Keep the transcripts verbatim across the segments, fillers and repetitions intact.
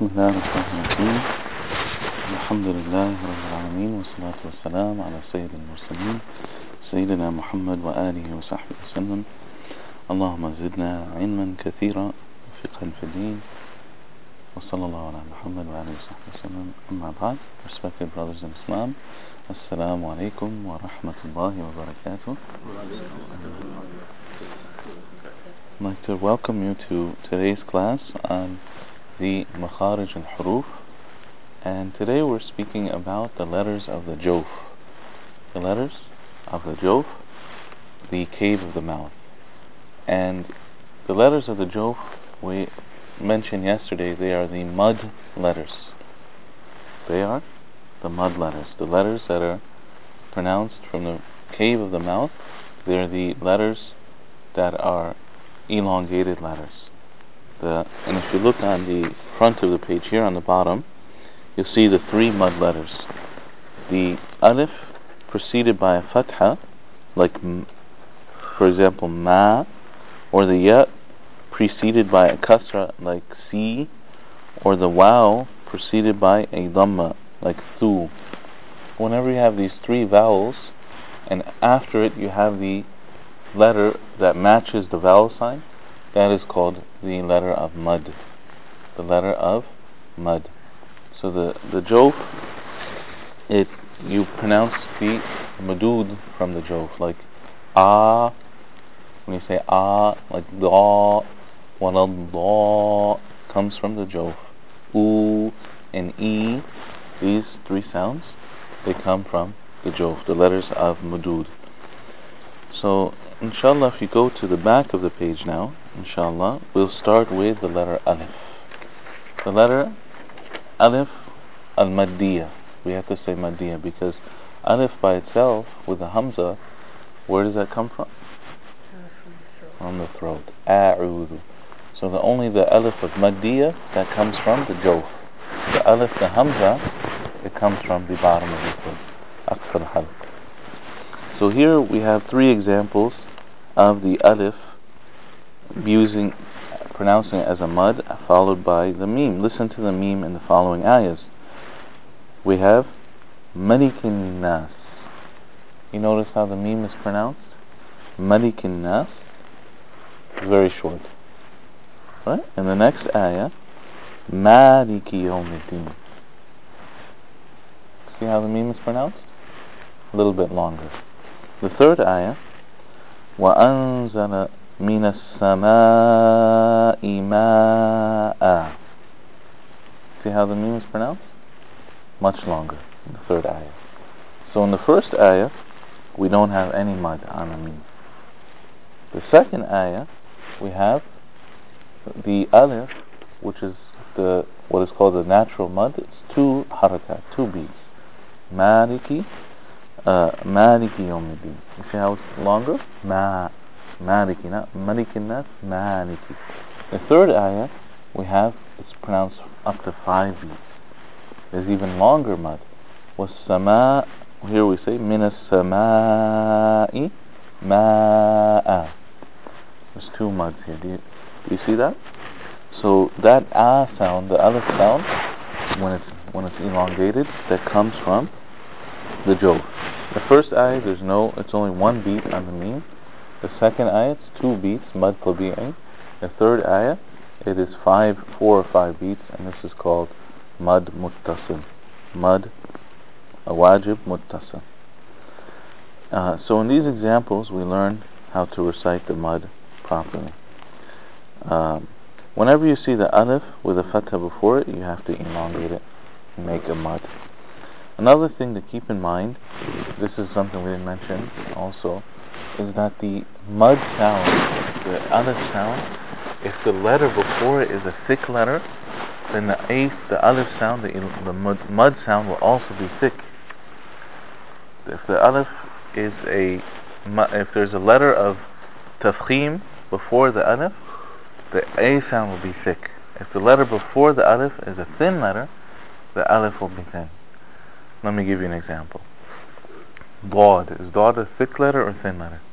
بسم الله الرحمن الرحيم الحمد لله رب العالمين والصلاة والسلام على سيد المرسلين سيدنا محمد وآله وصحبه وسلم. اللهم زدنا علما كثيرا وفقها في الدين وصلى الله على محمد وآله وصحبه وسلم. أما بعد, respected brothers in Islam, Assalamu alaikum wa rahmatullahi wa barakatuh. I'd like to welcome you to today's class on the Makharij al-Huruf, and today we're speaking about the letters of the Jawf. The letters of the Jawf, the cave of the mouth. And the letters of the Jawf, we mentioned yesterday, they are the mud letters. They are the mud letters. The letters that are pronounced from the cave of the mouth, they're the letters that are elongated letters. The, and if you look on the front of the page here on the bottom, you'll see the three mud letters. The alif preceded by a fatha, like m, for example ma, or the ya preceded by a kasra, like si, or the waw preceded by a dhamma, like thu. Whenever you have these three vowels, and after it you have the letter that matches the vowel sign, that is called the letter of mud. The letter of mud. So the the Jawf, it you pronounce the madud from the Jawf, like ah. When you say ah, like da, walad comes from the Jawf. U and e, these three sounds, they come from the Jawf, the letters of madud. So inshallah, if you go to the back of the page now, inshallah, we'll start with the letter alif. The letter alif al-maddiyah. We have to say maddiyah because alif by itself with the hamza, where does that come from? From the throat. A'udhu. So the only the alif of maddiyah that comes from the Jawf. The alif, the hamza, it comes from the bottom of the throat. Aqsar halq. So here we have three examples of the alif using, pronouncing it as a mud, followed by the meme. Listen to the meme in the following ayahs. We have Malikin Nas. You notice how the meme is pronounced? Malikin Nas. Very short. Right? In the next ayah, Maliki Yawmiddin. See how the meme is pronounced? A little bit longer. The third ayah, وَأَنزَلَ مِنَ السَّمَاءِ مَاءً. See how the meme is pronounced? Much longer in the third ayah. So in the first ayah, we don't have any mud on the meme. The second ayah, we have the alif, which is the what is called the natural mud. It's two harakat, two beats. Maliki. Uh, Maliki Yawmiddin. You see how it's longer? Ma, Maliki, not Malikin Nas, Maliki. The third ayah we have, it's pronounced up to five beats. There's even longer mud. Was sama, here we say Minas Samai Ma'a. There's two muds here. Do you, do you see that? So that ah sound, the alif sound, when it's when it's elongated, that comes from the Jawf. The first ayah, there's no, it's only one beat on the meme. The second ayah, it's two beats, mad tabi'i. The third ayah, it is five, four or five beats, and this is called mad muttasil. Mad, a wajib muttasil. Uh, so in these examples, we learn how to recite the mad properly. Um, whenever you see the alif with a fatha before it, you have to elongate it and make a mad. Another thing to keep in mind, this is something we didn't mention also, is that the mud sound, the alif sound, if the letter before it is a thick letter, then the alif, the alif sound, the, the mud, mud sound will also be thick. If the alif is a, if there's a letter of tafkhim before the alif, the a sound will be thick. If the letter before the alif is a thin letter, the alif will be thin. Let me give you an example. Dad. Is Dad a thick letter or thin letter?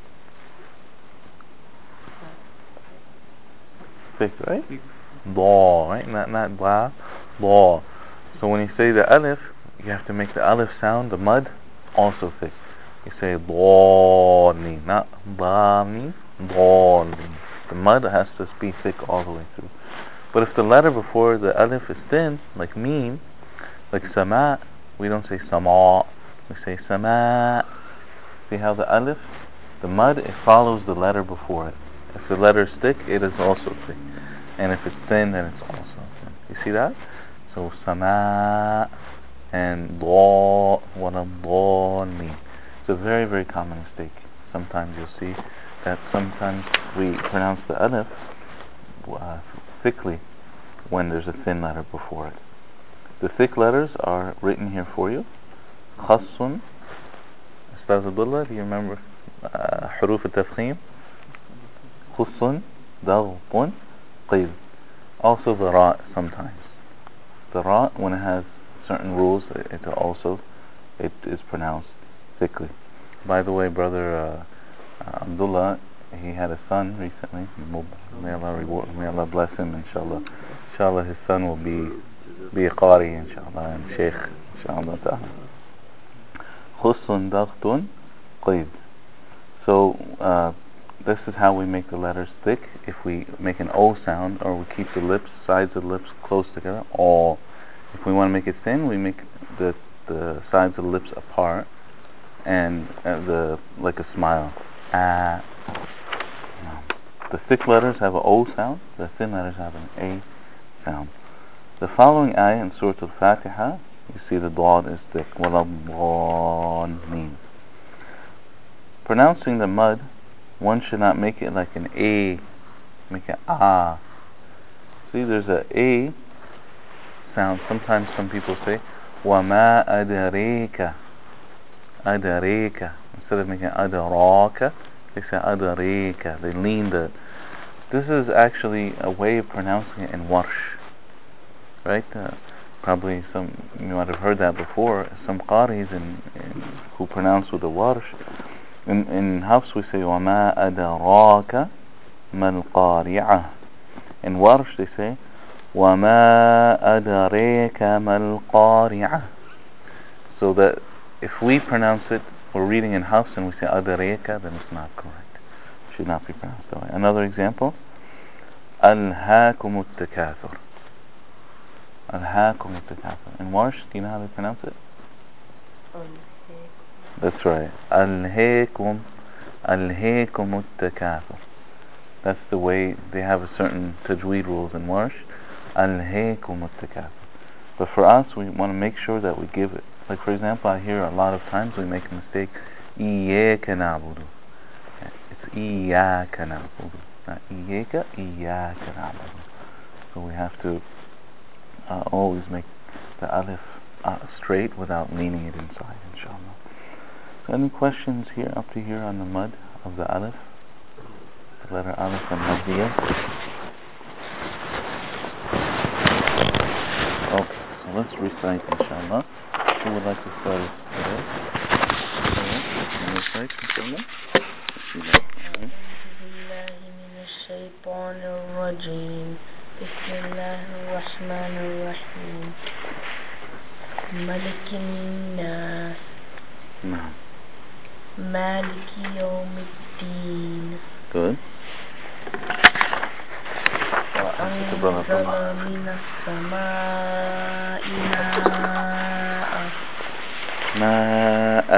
Thick, right? Da, right? Not not blah. Law. So when you say the alif, you have to make the alif sound, the mud, also thick. You say Dawni, not Dani, Dawni. The mud has to be thick all the way through. But if the letter before the alif is thin, like Meen, like Sama, we don't say Sama, we say Sama. See how the alif, the mud, it follows the letter before it. If the letter is thick, it is also thick. And if it's thin, then it's also thin. You see that? So Sama and Daw, wala Dawni. It's a very, very common mistake. Sometimes you'll see that sometimes we pronounce the alif uh, thickly when there's a thin letter before it. The thick letters are written here for you. Khassun. Ustaz Abdullah, do you remember uh, Huruf al-Tafkhim? Khussun, Daghtun, Qid. Also the Ra sometimes. The Ra, when it has certain rules, it, it also it is pronounced thickly. By the way, brother uh, uh, Abdullah, he had a son recently. May Allah reward, may Allah bless him, inshallah. Inshallah, his son will be be a qari, inshallah, and sheikh, inshallah ta'ala. Khussun, Daghtun, Qid. So uh, this is how we make the letters thick. If we make an O sound, or we keep the lips, sides of the lips close together, O. If we want to make it thin, we make the the sides of the lips apart, and uh, the like a smile. Ah. The thick letters have an O sound. The thin letters have an A sound. The following ayah in Surah Al-Fatiha, you see the dad is thick. Wala-dhalin. Pronouncing the mud, one should not make it like an A, make it ah. See, there's a A sound. Sometimes some people say وَمَا أَدَرِيكَ أَدَرِيكَ. Instead of making أَدَرَاكَ, they say أَدَرِيكَ. They lean the. This is actually a way of pronouncing it in Warsh. Right? Uh, probably some, you might have heard that before. Some qaris in, in, who pronounce with the Warsh. In, in Hafs we say وَمَا أَدَرَاكَ مَا الْقَارِعَةِ. In Warsh they say وَمَا أَدَرِيكَ مَا الْقَارِعَةِ. So that if we pronounce it, we're reading in Hafs and we say أَدَرِيكَ, then it's not correct. It should not be pronounced that way. Another example, أَلْهَاكُمُ التَّكَاثُرُ. أَلْهَاكُمُ التَّكَاثُرُ. In Warsh, do you know how they pronounce it? That's right. أَلْهَاكُمُ أَلْهَاكُمُ التَّكَاثُرُ. That's the way they have a certain tajweed rules in Warsh. أَلْهَاكُمُ التَّكَاثُرُ. But for us, we want to make sure that we give it. Like for example, I hear a lot of times we make a mistake. إِيَّاكَ نَعْبُدُ. It's إِيَّاكَ نَعْبُدُ. Not إِيَّاكَ, إِيَّاكَ نَعْبُدُ. So we have to uh, always make the alif uh, straight without leaning it inside, inshallah. So any questions here up to here on the mud of the alif? The letter alif and madiyah? Okay, so let's recite, inshallah. Who would like to start it today? Recite, inshallah. الشيطان الرجيم بسم الله الرحمن الرحيم ملك الناس نعم مالك يوم الدين Good. وأنزل من السماء ماء ماء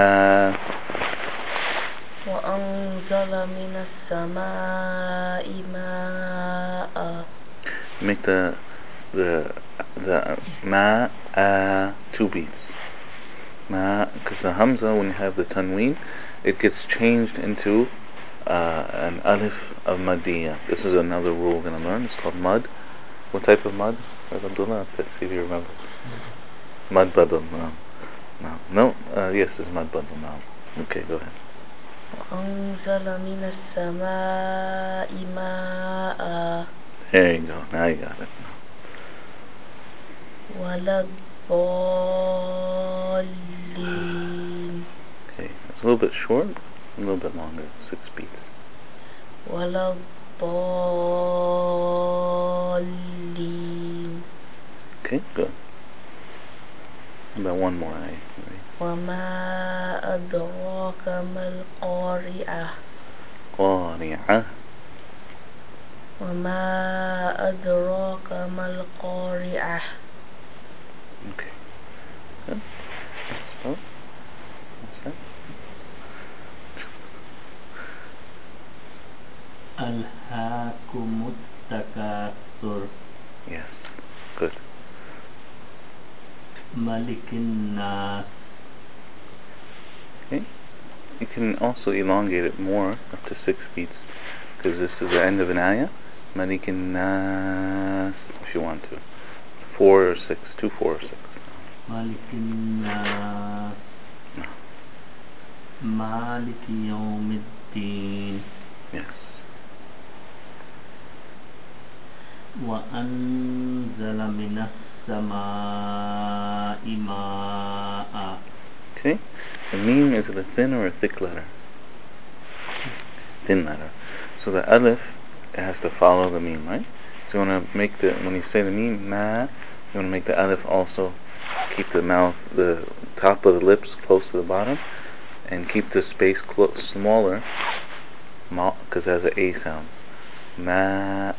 وأنزل من السماء ماء. Make the the the ma uh, two beats. Ma, because the hamza, when you have the tanween, it gets changed into uh, an alif of madiyah. This is another rule we're going to learn. It's called mud. What type of mud? Abdullah, let's see if you remember. Mud badal. No, no, no. Uh, yes, it's mud badal now. Okay, go ahead. وأنزل من السماء ماء. There you go. Now you got it. ولا الضالين. Okay, it's a little bit short, a little bit longer. Six beats. ولا الضالين. Okay, good. one more ayah. وما أدراك ما القارعة قارعة. وما أدراك ما القارعة. Okay. Good. That's all. That's it. ألهاكم التكاثر. Yes. Good. ملك الناس. Okay. You can also elongate it more, up to six beats, because this is the end of an ayah. Malik Nas, if you want to. Four or six, two, four or six. ملك الناس. No. مالك يوم الدين. Yes. وأنزل من السماء ماء. Okay. The meme, is it a thin or a thick letter? Thin letter. So the alif, it has to follow the meme, right? So you want to make the, when you say the meme, ma, you want to make the alif also keep the mouth, the top of the lips close to the bottom, and keep the space clo smaller, because it has an A sound. Ma.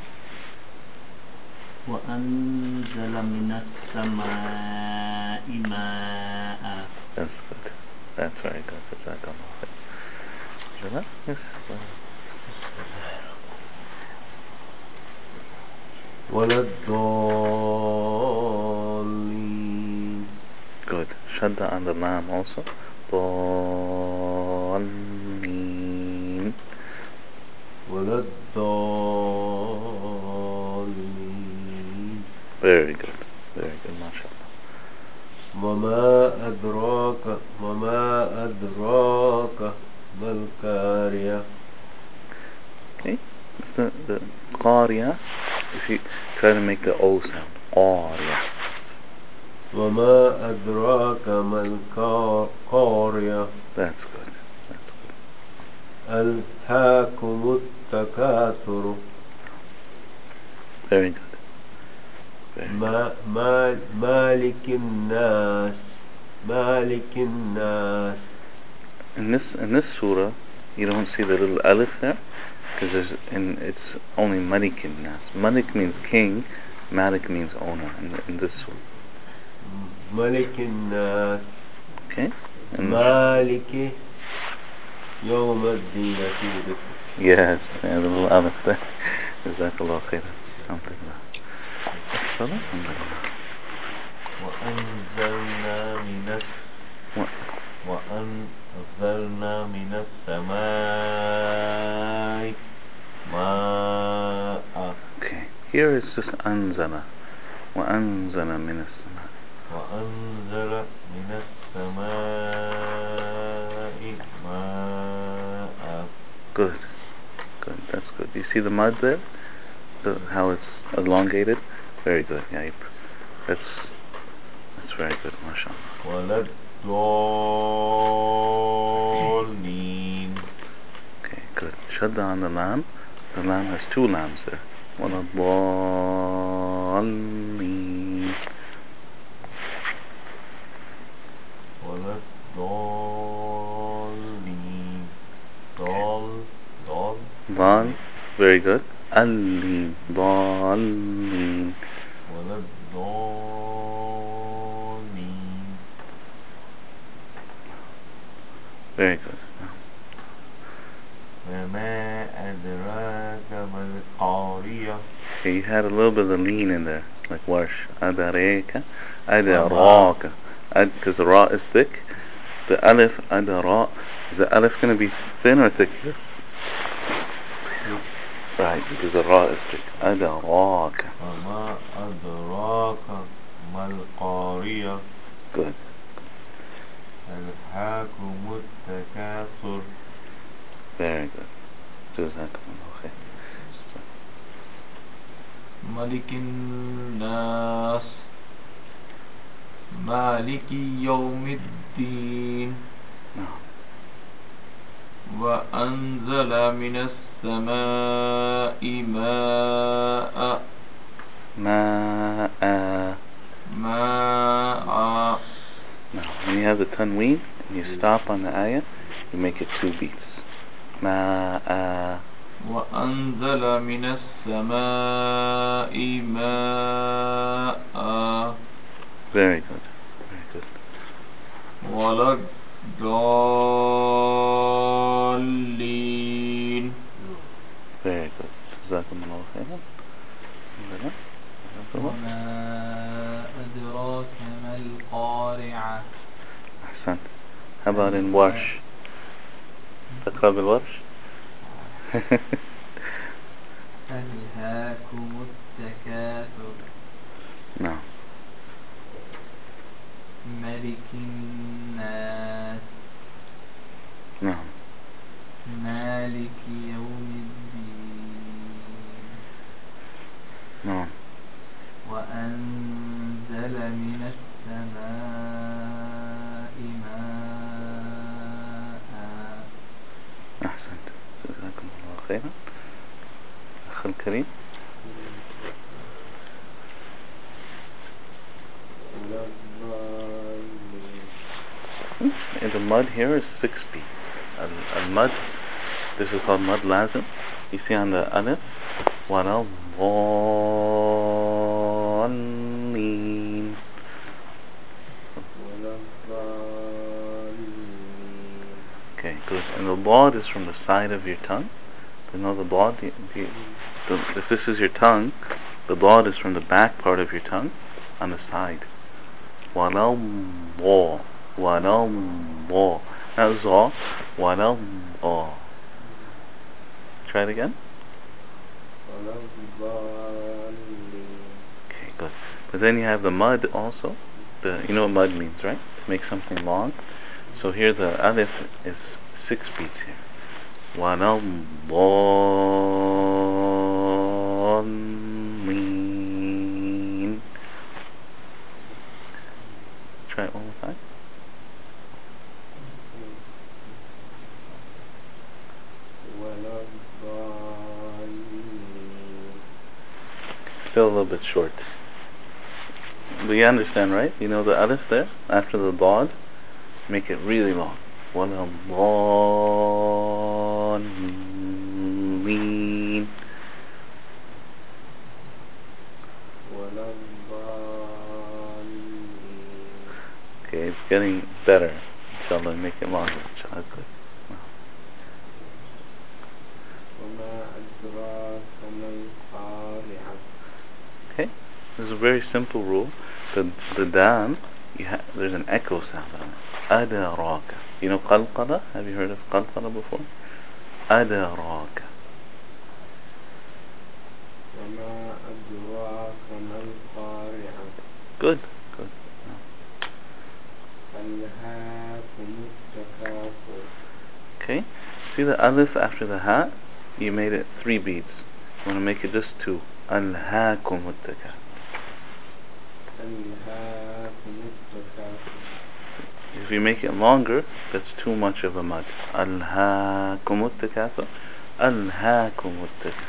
وأنزل من السماء ماء. That's good. That's very good. Jazakallah. Yes. ولا الضالين. Good. Shadda on the lam also. ضالين. ولا الضالين. Very good. Very good. MashaAllah. وما أدراك وما أدراك ما القارعة. Okay. The, the قارية, if you try to make the O sound. قارية. وما أدراك ما القارعة. That's good. That's good. ألهاكم التكاثر. Very good. Very ما ما مالك الناس. مالك الناس. In this in this surah, you don't see the little alif there, because there's in it's only Malik in Nas. Malik means king, Malik means owner in, in this surah. ملك الناس. Okay. And مالك يوم الدين. yes, yeah, the little alif there. Jazakallah khairan. Alhamdulillah. وأنزلنا من وأنزلنا من السماء ماء. Okay, here it's just أنزل. وأنزل من السماء. وأنزل من السماء ماء. Good, good, that's good. You see the mud there? The, how it's elongated? Very good, yeah. That's that's very good, mashallah. ولا الضالين. Okay, good. Shadda on the lam. The lam has two lams there. ولا الضالين. ولا الضالين. ضال ضال. ضال, very good. Allin, ضالين. ولا الضالين. Very good. وما أدراك ما القارعة. Okay, you had a little bit of lean in there, like warsh. Adareka, adaraka. Because the ra is thick. The alif, adara. Is the alif going to be thin or thick here? Right, because the ra is thick. Adaraka. وما أدراك ما القارعة. Good. ألهاكم التكاثر. Very good. Jazakumullah khair. ملك الناس. مالك يوم الدين. No. وأنزل من السماء ماء. ماء. ماء. No. you have the tanween and you stop on the ayah, you make it two beats. ماء. وأنزل من السماء ماء. Very good. Very good. ولا الضالين. Very good. جزاكم الله خيرا. وما أدراك ما القارعة. أحسنت. How about in Warsh? تقرأ بالورش؟ ألهاكم التكاثر. نعم. ملك الناس. نعم. مالك يوم الدين. نعم. وأنزل من السماء ماء. أحسنت. جزاكم الله خيرا. أخ الكريم. The mud here is six beats. Al mud, this is called mud lazim. You see on the alif, وَلَا الضَّالِّينَ. Okay, good. And the bod is from the side of your tongue. You know the bod? The, the, the, if this is your tongue, the bod is from the back part of your tongue on the side. وَلَا الضَّالِّينَ. وَلَا الضَّالِّينَ. Not zaw. وَلَا الضَّالِّينَ. Try it again. Okay, good. But then you have the mud also. The you know what mud means, right? To make something long. So here the alif is six beats here. وَلَا الضَّالِّينَ. Try it one more time. Still a little bit short. But you understand, right? You know the alif there, after the bod, make it really long. وَلَا الضَّالِّينَ. Okay, it's getting better. Inshallah, make it longer. Inshallah, good. Okay, this is a very simple rule. The the dal, you ha there's an echo sound on it. Adraka. You know qalqala? Have you heard of qalqala before? Adraka. Good, good. Okay, see the alif after the ha? You made it three beats. You want to make it just two. ألهاكم التكاثر. If you make it longer, that's too much of a mud. ألهاكم التكاثر. ألهاكم التكاثر.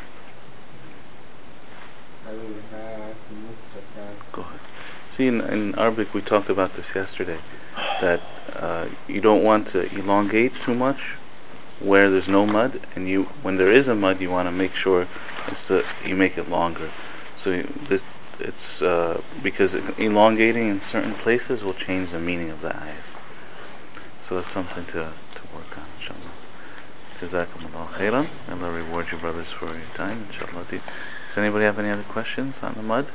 Go ahead. See, in, in Arabic we talked about this yesterday, that uh, you don't want to elongate too much where there's no mud, and you, when there is a mud, you want to make sure it's the, you make it longer. So you, this, it's uh, because elongating in certain places will change the meaning of the ayah. So that's something to to work on, inshallah. Jazakumullah khairan. Allah reward you, brothers, for your time, inshallah. Does anybody have any other questions on the mud?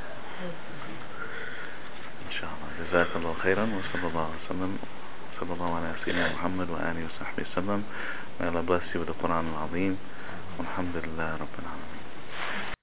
Inshallah. Jazakumullah khairan. Wa sallallahu alaihi wa sallam. Sallallahu ala sayyidina Muhammad wa alihi wa sahbihi sallam. May Allah bless you with the Quran al-Azim. Walhamdulillah Rabbil Alameen.